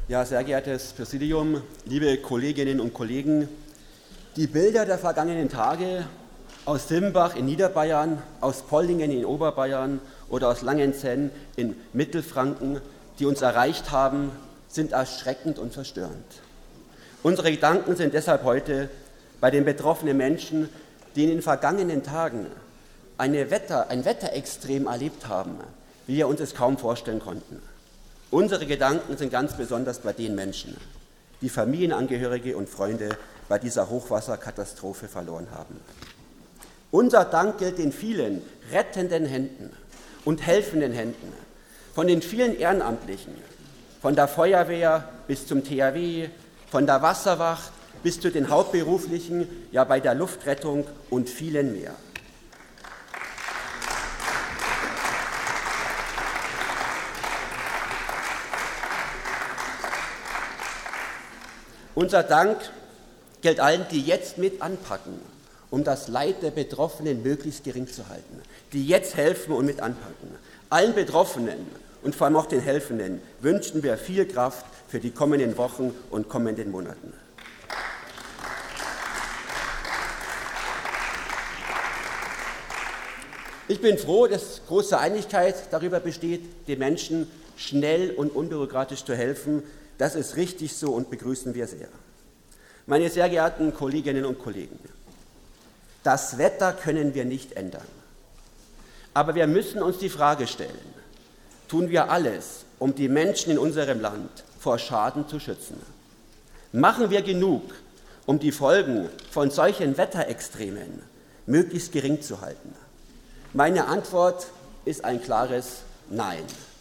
Ja, sehr geehrtes Präsidium, liebe Kolleginnen und Kollegen, die Bilder der vergangenen Tage aus Simbach in Niederbayern, aus Pollingen in Oberbayern oder aus Langenzenn in Mittelfranken, die uns erreicht haben, sind erschreckend und verstörend. Unsere Gedanken sind deshalb heute bei den betroffenen Menschen, die in den vergangenen Tagen ein Wetterextrem erlebt haben, wie wir uns es kaum vorstellen konnten. Unsere Gedanken sind ganz besonders bei den Menschen, die Familienangehörige und Freunde bei dieser Hochwasserkatastrophe verloren haben. Unser Dank gilt den vielen rettenden Händen und helfenden Händen, von den vielen Ehrenamtlichen, von der Feuerwehr bis zum THW, von der Wasserwacht bis zu den Hauptberuflichen, ja bei der Luftrettung und vielen mehr. Unser Dank gilt allen, die jetzt mit anpacken, um das Leid der Betroffenen möglichst gering zu halten, die jetzt helfen und mit anpacken. Allen Betroffenen und vor allem auch den Helfenden wünschen wir viel Kraft für die kommenden Wochen und kommenden Monaten. Ich bin froh, dass große Einigkeit darüber besteht, den Menschen schnell und unbürokratisch zu helfen. Das ist richtig so und begrüßen wir sehr. Meine sehr geehrten Kolleginnen und Kollegen, das Wetter können wir nicht ändern. Aber wir müssen uns die Frage stellen, tun wir alles, um die Menschen in unserem Land vor Schaden zu schützen? Machen wir genug, um die Folgen von solchen Wetterextremen möglichst gering zu halten? Meine Antwort ist ein klares Nein.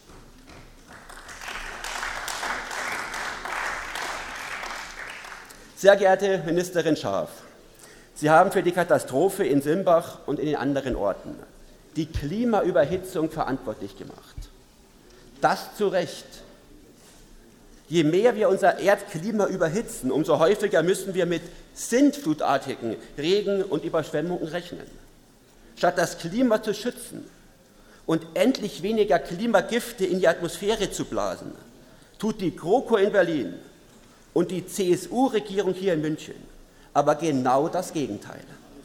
Sehr geehrte Ministerin Scharf, Sie haben für die Katastrophe in Simbach und in den anderen Orten die Klimaüberhitzung verantwortlich gemacht. Das zu Recht. Je mehr wir unser Erdklima überhitzen, umso häufiger müssen wir mit sintflutartigen Regen und Überschwemmungen rechnen. Statt das Klima zu schützen und endlich weniger Klimagifte in die Atmosphäre zu blasen, tut die GroKo in Berlin und die CSU-Regierung hier in München aber genau das Gegenteil.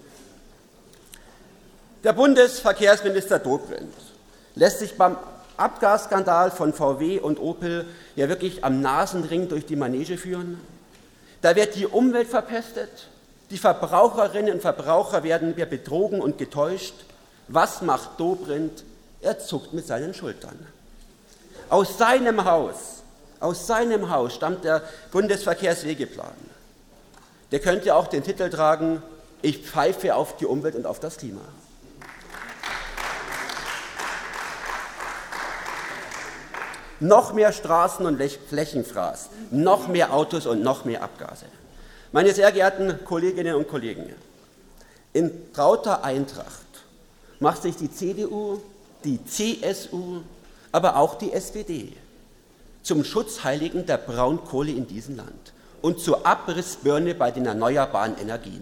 Der Bundesverkehrsminister Dobrindt lässt sich beim Abgasskandal von VW und Opel ja wirklich am Nasenring durch die Manege führen. Da wird die Umwelt verpestet, die Verbraucherinnen und Verbraucher werden mehr betrogen und getäuscht. Was macht Dobrindt? Er zuckt mit seinen Schultern. Aus seinem Haus stammt der Bundesverkehrswegeplan. Der könnte auch den Titel tragen: Ich pfeife auf die Umwelt und auf das Klima. Noch mehr Straßen- und Flächenfraß, noch mehr Autos und noch mehr Abgase. Meine sehr geehrten Kolleginnen und Kollegen, in trauter Eintracht macht sich die CDU, die CSU, aber auch die SPD zum Schutzheiligen der Braunkohle in diesem Land und zur Abrissbirne bei den erneuerbaren Energien.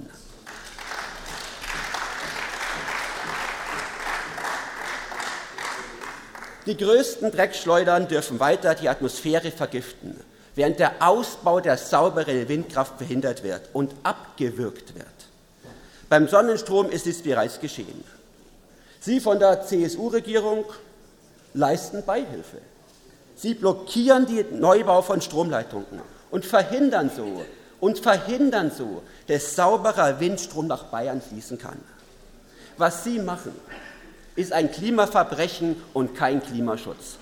Die größten Dreckschleudern dürfen weiter die Atmosphäre vergiften, während der Ausbau der sauberen Windkraft verhindert wird und abgewürgt wird. Beim Sonnenstrom ist dies bereits geschehen. Sie von der CSU-Regierung leisten Beihilfe. Sie blockieren den Neubau von Stromleitungen und verhindern so, dass sauberer Windstrom nach Bayern fließen kann. Was Sie machen, ist ein Klimaverbrechen und kein Klimaschutz.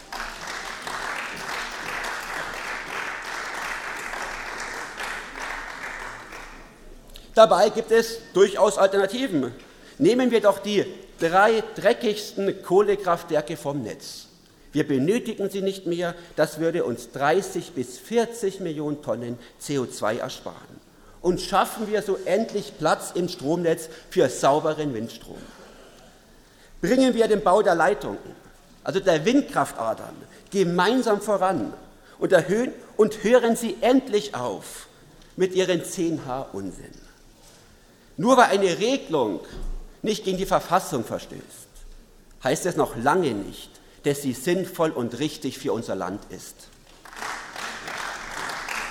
Dabei gibt es durchaus Alternativen. Nehmen wir doch die 3 dreckigsten Kohlekraftwerke vom Netz. Wir benötigen sie nicht mehr, das würde uns 30 bis 40 Millionen Tonnen CO2 ersparen. Und schaffen wir so endlich Platz im Stromnetz für sauberen Windstrom. Bringen wir den Bau der Leitungen, also der Windkraftadern, gemeinsam voran und hören Sie endlich auf mit Ihren 10H Unsinn. Nur weil eine Regelung nicht gegen die Verfassung verstößt, heißt es noch lange nicht, dass sie sinnvoll und richtig für unser Land ist.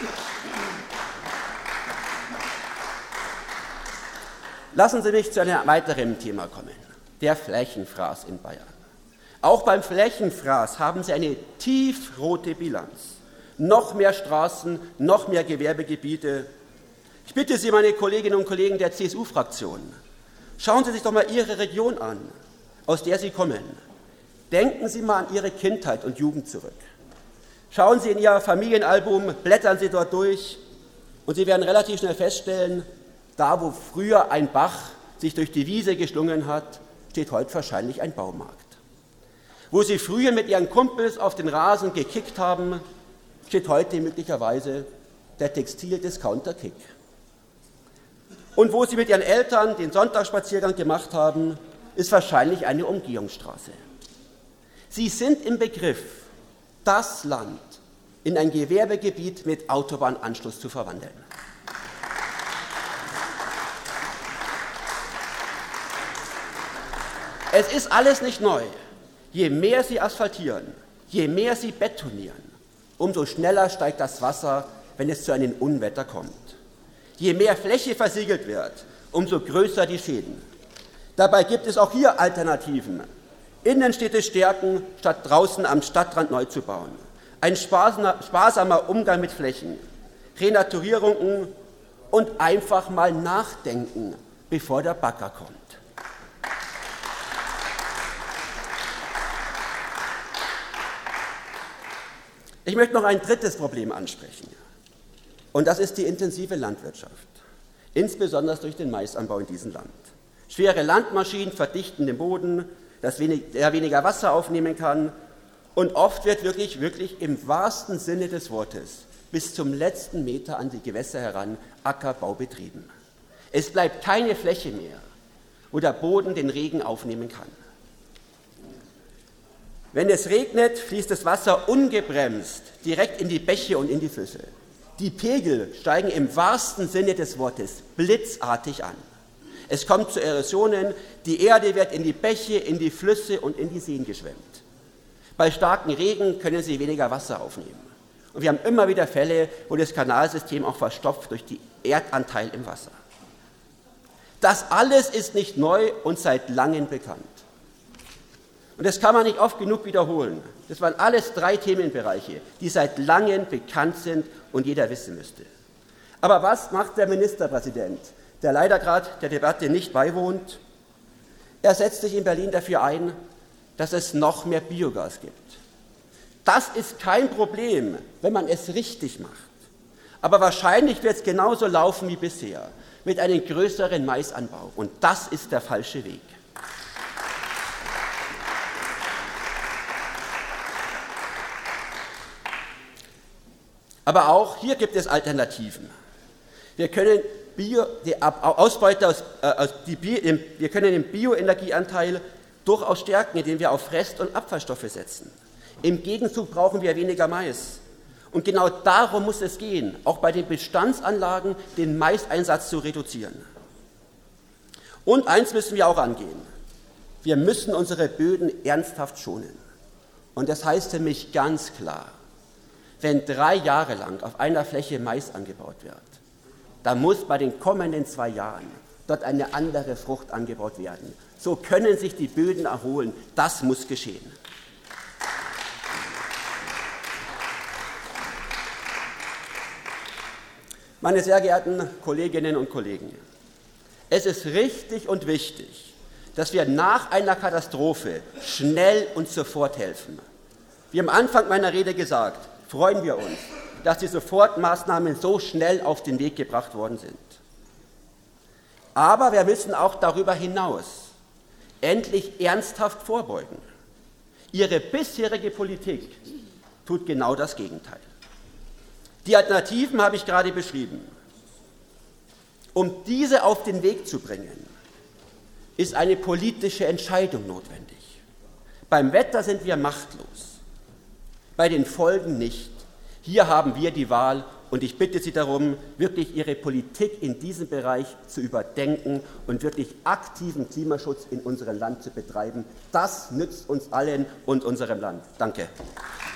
Lassen Sie mich zu einem weiteren Thema kommen, der Flächenfraß in Bayern. Auch beim Flächenfraß haben Sie eine tiefrote Bilanz. Noch mehr Straßen, noch mehr Gewerbegebiete. Ich bitte Sie, meine Kolleginnen und Kollegen der CSU-Fraktion, schauen Sie sich doch mal Ihre Region an, aus der Sie kommen. Denken Sie mal an Ihre Kindheit und Jugend zurück. Schauen Sie in Ihr Familienalbum, blättern Sie dort durch und Sie werden relativ schnell feststellen, da wo früher ein Bach sich durch die Wiese geschlungen hat, steht heute wahrscheinlich ein Baumarkt. Wo Sie früher mit Ihren Kumpels auf den Rasen gekickt haben, steht heute möglicherweise der Textildiscounter Kick. Und wo Sie mit Ihren Eltern den Sonntagsspaziergang gemacht haben, ist wahrscheinlich eine Umgehungsstraße. Sie sind im Begriff, das Land in ein Gewerbegebiet mit Autobahnanschluss zu verwandeln. Es ist alles nicht neu. Je mehr Sie asphaltieren, je mehr Sie betonieren, umso schneller steigt das Wasser, wenn es zu einem Unwetter kommt. Je mehr Fläche versiegelt wird, umso größer die Schäden. Dabei gibt es auch hier Alternativen. Innenstädte stärken, statt draußen am Stadtrand neu zu bauen. Ein sparsamer Umgang mit Flächen, Renaturierungen und einfach mal nachdenken, bevor der Bagger kommt. Ich möchte noch ein drittes Problem ansprechen, und das ist die intensive Landwirtschaft, insbesondere durch den Maisanbau in diesem Land. Schwere Landmaschinen verdichten den Boden, der weniger Wasser aufnehmen kann, und oft wird wirklich im wahrsten Sinne des Wortes bis zum letzten Meter an die Gewässer heran Ackerbau betrieben. Es bleibt keine Fläche mehr, wo der Boden den Regen aufnehmen kann. Wenn es regnet, fließt das Wasser ungebremst direkt in die Bäche und in die Flüsse. Die Pegel steigen im wahrsten Sinne des Wortes blitzartig an. Es kommt zu Erosionen, die Erde wird in die Bäche, in die Flüsse und in die Seen geschwemmt. Bei starkem Regen können sie weniger Wasser aufnehmen. Und wir haben immer wieder Fälle, wo das Kanalsystem auch verstopft durch den Erdanteil im Wasser. Das alles ist nicht neu und seit langem bekannt. Und das kann man nicht oft genug wiederholen. Das waren alles 3 Themenbereiche, die seit langem bekannt sind und jeder wissen müsste. Aber was macht der Ministerpräsident, der leider gerade der Debatte nicht beiwohnt? Er setzt sich in Berlin dafür ein, dass es noch mehr Biogas gibt. Das ist kein Problem, wenn man es richtig macht. Aber wahrscheinlich wird es genauso laufen wie bisher, mit einem größeren Maisanbau. Und das ist der falsche Weg. Aber auch hier gibt es Alternativen. Wir können den Bioenergieanteil durchaus stärken, indem wir auf Rest- und Abfallstoffe setzen. Im Gegenzug brauchen wir weniger Mais. Und genau darum muss es gehen, auch bei den Bestandsanlagen den Maiseinsatz zu reduzieren. Und eins müssen wir auch angehen. Wir müssen unsere Böden ernsthaft schonen. Und das heißt für mich ganz klar, wenn 3 Jahre lang auf einer Fläche Mais angebaut wird, dann muss bei den kommenden 2 Jahren dort eine andere Frucht angebaut werden. So können sich die Böden erholen. Das muss geschehen. Meine sehr geehrten Kolleginnen und Kollegen, es ist richtig und wichtig, dass wir nach einer Katastrophe schnell und sofort helfen. Wie am Anfang meiner Rede gesagt, freuen wir uns, dass die Sofortmaßnahmen so schnell auf den Weg gebracht worden sind. Aber wir müssen auch darüber hinaus endlich ernsthaft vorbeugen. Ihre bisherige Politik tut genau das Gegenteil. Die Alternativen habe ich gerade beschrieben. Um diese auf den Weg zu bringen, ist eine politische Entscheidung notwendig. Beim Wetter sind wir machtlos, bei den Folgen nicht. Hier haben wir die Wahl und ich bitte Sie darum, wirklich Ihre Politik in diesem Bereich zu überdenken und wirklich aktiven Klimaschutz in unserem Land zu betreiben. Das nützt uns allen und unserem Land. Danke.